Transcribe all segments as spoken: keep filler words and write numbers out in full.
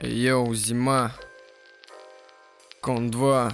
Йоу, зима. Кон два.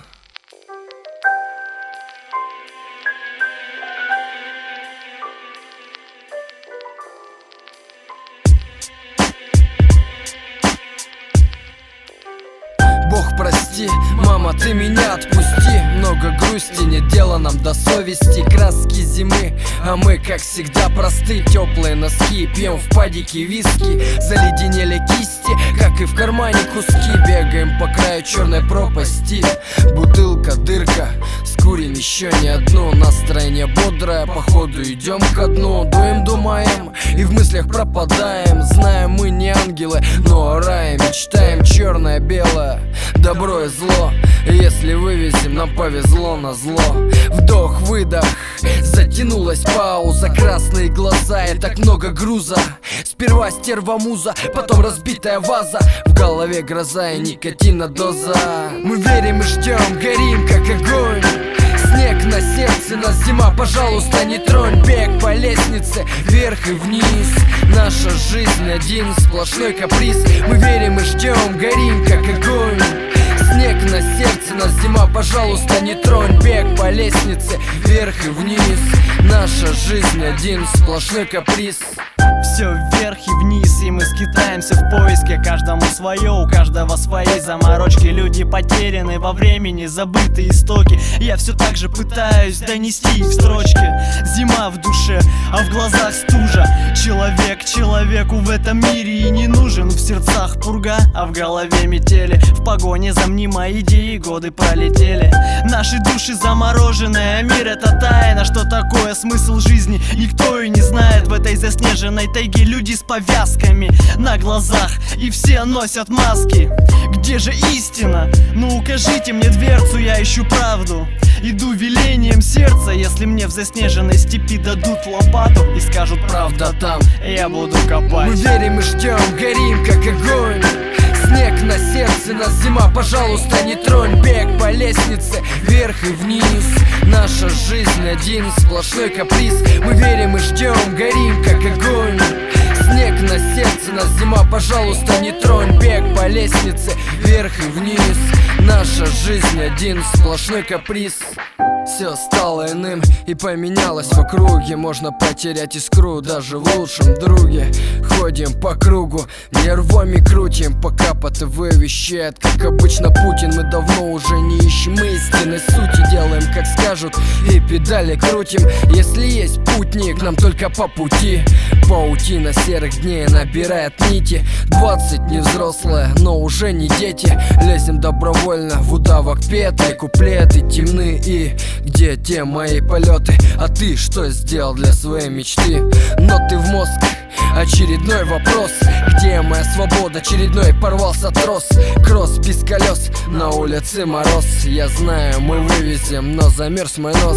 Бог прости, мама, ты меня отпусти. Много грусти, нет дела нам до совести. Краски зимы, а мы, как всегда, просты. Теплые носки, пьем в падике виски. Заледенели кисти, как и в кармане куски. Бегаем по краю черной пропасти. Бутылка, дырка, скурим еще не одну. Настроение бодрое, походу идем ко дну. Дуем, думаем и в мыслях пропадаем. Знаем, мы не ангелы, но раем. Мечтаем черное-белое, добро и зло. Если вывезем, нам повезло на зло. Вдох-выдох, затянулась пауза. Красные глаза и так много груза. Сперва стерва-муза, потом разбитая ваза. В голове гроза и никотина доза. Мы верим и ждем, горим как огонь. Снег на сердце, нас зима, пожалуйста, не тронь. Бег по лестнице, вверх и вниз. Наша жизнь один сплошной каприз. Мы верим и ждем, горим как огонь. Снег на сердце, нас зима, пожалуйста, не тронь. Бег по лестнице, вверх и вниз. Наша жизнь один сплошной каприз. Все вверх и вниз, и мы скитаемся в поиске. Каждому свое, у каждого свои заморочки. Люди потеряны во времени, забытые истоки. Я все так же пытаюсь донести их в строчке. Зима в душе, а в глазах стужа. Человек человеку в этом мире и не нужен. В сердцах пурга, а в голове метели. В погоне за мнимой идеей годы пролетели. Наши души заморожены, а мир это тайна. Что такое смысл жизни, никто и не знает. В этой заснеженной тайге люди с повязками на глазах, и все носят маски. Где же истина? Ну укажите мне дверцу, я ищу правду. Иду велением сердца, если мне в заснеженной степи дадут лопату и скажут правда там, я буду копать. Мы верим и ждем, горим как огонь. Снег на сердце, нас зима, пожалуйста, не тронь. Бег по лестнице, вверх и вниз. Наша жизнь один сплошной каприз. Мы верим и ждем, горим как огонь. Снег на сердце, нас зима, пожалуйста, не тронь. Бег по лестнице, вверх и вниз. Наша жизнь один сплошной каприз. Все стало иным и поменялось в округе. Можно потерять искру даже в лучшем друге. Ходим по кругу, нервами крутим, пока по ТВ вещает, как обычно, Путин. Мы давно уже не ищем истинной сути. Делаем как скажут и педали крутим. Если есть путник, нам только по пути. Паутина серых дней набирает нити. Двадцать не взрослые, но уже не дети. Лезем добровольно в удавок петли. Куплеты темны и где те мои полеты? А ты что сделал для своей мечты? Ноты в мозг, очередной вопрос. Где моя свобода? Очередной порвался трос. Кросс без колес, на улице мороз. Я знаю, мы вывезем, но замерз мой нос.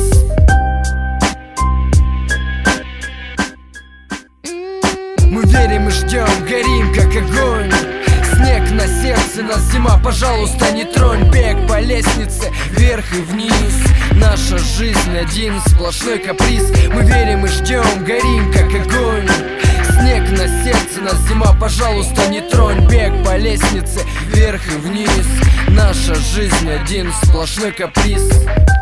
Мы верим и ждем, горим как огонь. Снег на сердце, нас зима, пожалуйста, не тронь. Бег по лестнице, вверх и вниз. Наша жизнь один сплошной каприз. Мы верим и ждем, горим как огонь. Снег на сердце, нас зима, пожалуйста, не тронь. Бег по лестнице, вверх и вниз. Наша жизнь один сплошной каприз.